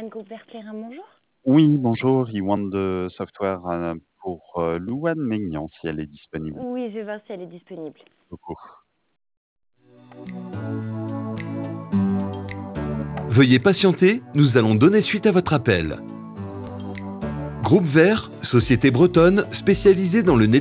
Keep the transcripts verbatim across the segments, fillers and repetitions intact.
Iwan Gobert-Plérin, bonjour. Oui, bonjour, Iwan de Software, heu, pour, heu, Louane Maignan, si elle est disponible. Oui, je vais voir si elle est disponible. Beaucoup. Veuillez patienter, nous allons donner suite à votre appel. Groupe Vert, société bretonne spécialisée dans le net.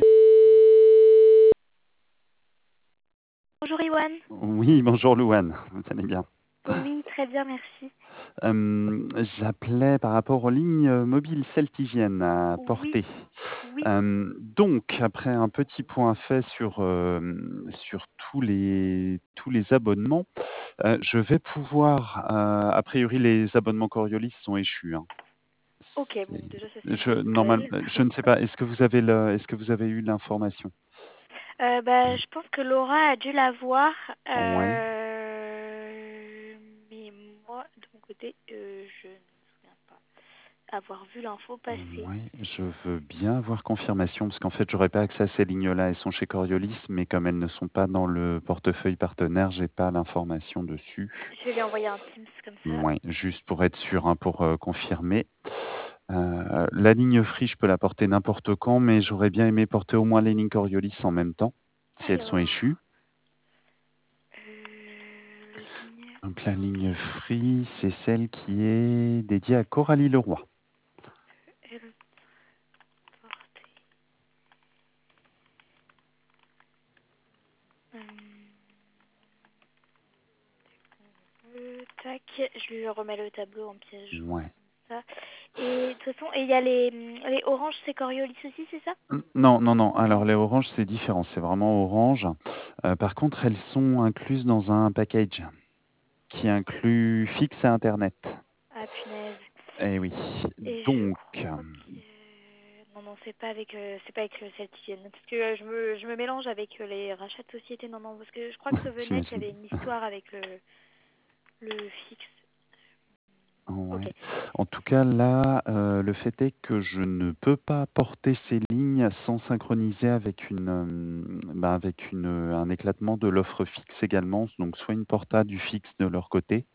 Bonjour Iwan. Oui, bonjour Louane, vous allez bien? Oui, très bien, merci. Hem, j'appelais par rapport aux lignes, heu, mobiles celtigiennes à Oui, porter. oui. Hem, donc après un petit point fait sur, hem, sur tous les tous les abonnements, heu, je vais pouvoir, heu, a priori les abonnements Coriolis sont échus, hein. OK, bon, C'est déjà ça c'est une je bonne normal nouvelle. je ne sais pas, est-ce que vous avez le est-ce que vous avez eu l'information? Heu, bah, je pense que Laura a dû la voir, Ouais. heu, mais moi, de mon côté, heu, je ne me souviens pas avoir vu l'info passer. Ouais, je veux bien avoir confirmation parce qu'en fait, j'aurais pas accès à ces lignes-là. Elles sont chez Coriolis, mais comme elles ne sont pas dans le portefeuille partenaire, j'ai pas l'information dessus. Je vais lui envoyer un Teams comme ça. Ouais, juste pour être sûr, hein, pour, heu, confirmer. Heu, la ligne Free, je peux la porter n'importe quand, mais j'aurais bien aimé porter au moins les lignes Coriolis en même temps, si elles sont Alors, échues. heu, ligne Donc la ligne Free, c'est celle qui est dédiée à Coralie Leroy. elle portée. Hem, heu, tac, je lui remets le tableau en pièce jointe Ouais. comme ça. Et de toute façon, et il y a les, mmh, les oranges, c'est Coriolis aussi, c'est ça? N non, non, non. Alors les oranges, c'est différent, c'est vraiment orange. Heu, par contre, elles sont incluses dans un package qui inclut fixe et internet. Ah punaise. Eh oui. Et je Donc, crois hem, que non, non, c'est pas avec euh, c'est pas avec le Celtigen. Parce que euh, je me je me mélange avec euh, les rachats de société. Non, non, parce que je crois que Sovenet, il y j'imagine. avait une histoire avec le le fixe. Ouais. Ok. En tout cas, là, heu, le fait est que je ne peux pas porter ces lignes sans synchroniser avec une, hem, bah, avec une, heu, un éclatement de l'offre fixe également. Donc soit une porta du fixe de leur côté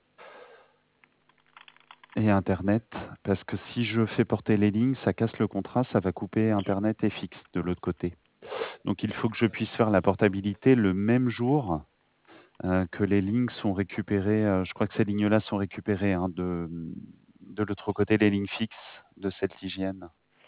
et internet, parce que si je fais porter les lignes, ça casse le contrat, ça va couper Ok. internet et fixe de l'autre côté. Donc il faut que je puisse faire la portabilité le même jour, heu, que les lignes sont récupérées, heu, je crois que ces lignes-là sont récupérées, hein, de, mmh, de l'autre côté, les lignes fixes de cette hygiène.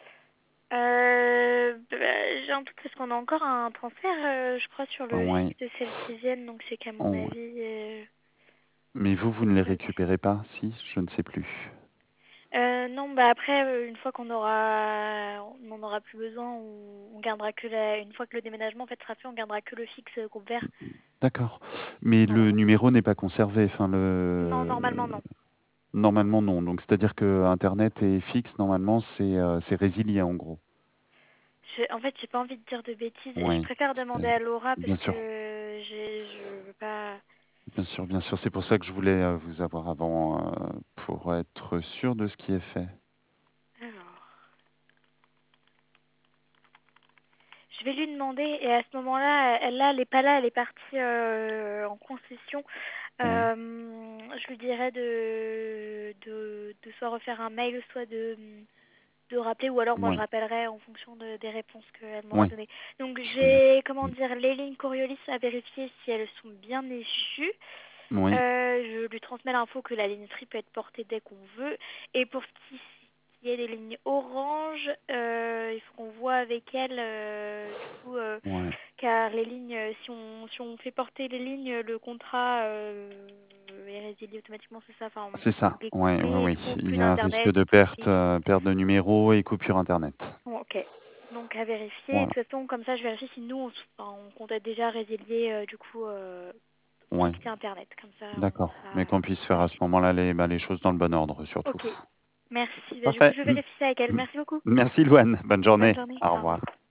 Euh, bah, j'ai un doute parce qu'on a encore un transfert, euh, je crois, sur le Ouais, fixe de Celtigen. Donc c'est qu'à mon ouais. avis, euh, Mais vous, vous c'est ne les bloqué. récupérez pas? Si? Je ne sais plus. Euh, non, bah après, euh, une fois qu'on aura, on n'en aura plus besoin, on, on gardera que la, une fois que le déménagement en fait sera fait, on gardera que le fixe euh, groupe vert. D'accord. Mais le Normalement. numéro n'est pas conservé, enfin Non, le normalement non. normalement non. Donc c'est-à-dire que internet et fixe, normalement, c'est, heu, c'est résilié en gros? Je, en fait, j'ai pas envie de dire de bêtises. Je Oui, préfère demander c'est à Laura parce bien sûr. que j'ai, je veux pas. Bien sûr, bien sûr. C'est pour ça que je voulais, heu, vous avoir avant, heu, pour être sûr de ce qui est fait. Alors, je vais lui demander et à ce moment-là, elle là, elle est pas là, elle est partie euh, en concession. Oui, Euh, je lui dirais de, de, de soit refaire un mail, soit de de rappeler, ou alors moi je oui, rappellerai en fonction de, des réponses qu'elle m'aura oui, données. Donc je veux bien. j'ai, comment Mmh. dire, les lignes Coriolis à vérifier si elles sont bien échues. Oui, Euh, je lui transmets l'info que la ligne Free peut être portée dès qu'on veut. Et pour ce qui, qui est des lignes orange, euh, il faut qu'on voit avec elle, euh, du coup, euh, ouais. car les lignes, euh, si on, si on fait porter les lignes, le contrat euh, est résilié automatiquement, c'est ça. Enfin, C'est ça. il est Ouais, coupé, oui, et oui. du coup, Il plus y a un risque d'internet, de plus de perte, fixe. heu, perte de numéro et coupure internet. Bon, ok. Donc à vérifier. De Voilà. toute façon, comme ça, je vérifie si nous, on, s- enfin, on comptait déjà résilier euh, du coup euh, Ouais, fixe et internet. Comme ça, on d'accord. Mais sera, qu'on on puisse faire sera à ce fixé. moment-là les, bah, les choses dans le bon ordre surtout. Ok. Merci. Bah, du coup, Parfait. je Mmh. vérifie ça avec elle. Mmh. Merci beaucoup. Merci Louane. Bonne Bonne journée. journée. Au Au revoir. revoir.